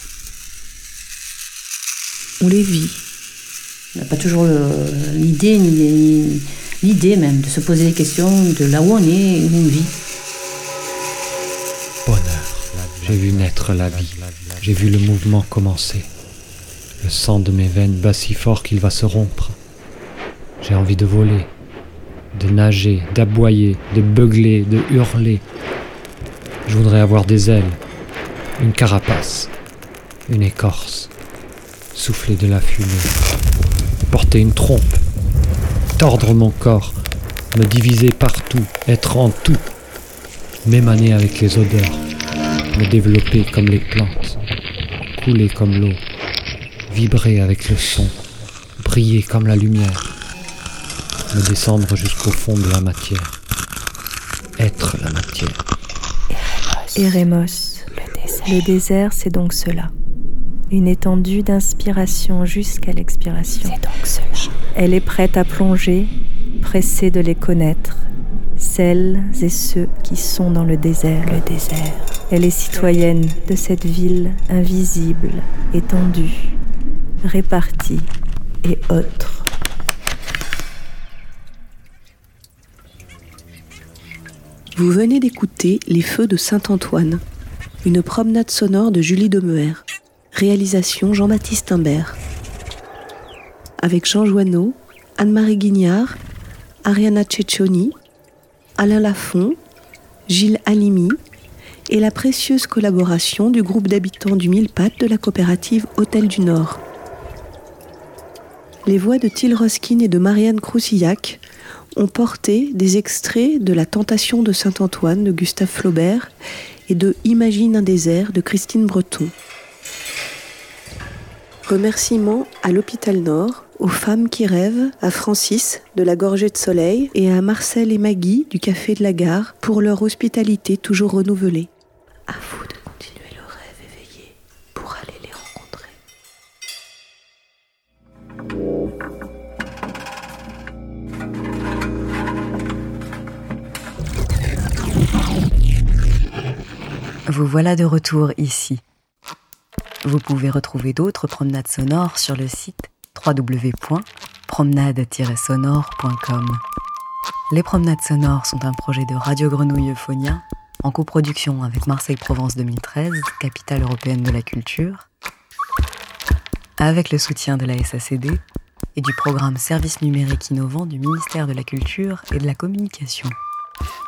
On les vit. On n'a pas toujours l'idée même de se poser des questions de là où on est et où on vit. Bonheur. J'ai vu naître la vie. J'ai vu le mouvement commencer. Le sang de mes veines bat si fort qu'il va se rompre. J'ai envie de voler, de nager, d'aboyer, de beugler, de hurler. Je voudrais avoir des ailes, une carapace, une écorce, souffler de la fumée, porter une trompe, tordre mon corps, me diviser partout, être en tout. m'émaner avec les odeurs, me développer comme les plantes, couler comme l'eau, vibrer avec le son, briller comme la lumière, me descendre jusqu'au fond de la matière, être la matière. Eremos, le désert, c'est donc cela. Une étendue d'inspiration jusqu'à l'expiration. C'est donc cela. Elle est prête à plonger, pressée de les connaître, celles et ceux qui sont dans le désert. Le désert. Elle est citoyenne de cette ville invisible, étendue, répartie et autre. Vous venez d'écouter Les Feux de Saint-Antoine, une promenade sonore de Julie Demeher. Réalisation Jean-Baptiste Imbert. Avec Jean Joanneau, Anne-Marie Guignard, Ariana Ceccioni, Alain Lafont, Gilles Halimi et la précieuse collaboration du groupe d'habitants du Mille-Pattes de la coopérative Hôtel du Nord. Les voix de Till Roskin et de Marianne Croussillac ont porté des extraits de La Tentation de Saint-Antoine de Gustave Flaubert et de Imagine un désert de Christine Breton. Remerciements à l'Hôpital Nord, aux femmes qui rêvent, à Francis de la Gorgée de Soleil et à Marcel et Maggie du Café de la Gare pour leur hospitalité toujours renouvelée. À vous de continuer le rêve éveillé pour aller les rencontrer. Vous voilà de retour ici. Vous pouvez retrouver d'autres promenades sonores sur le site www.promenade-sonore.com. Les promenades sonores sont un projet de Radio Grenouille Euphonia en coproduction avec Marseille-Provence 2013, capitale européenne de la culture, avec le soutien de la SACD et du programme Services numériques innovants du ministère de la Culture et de la Communication.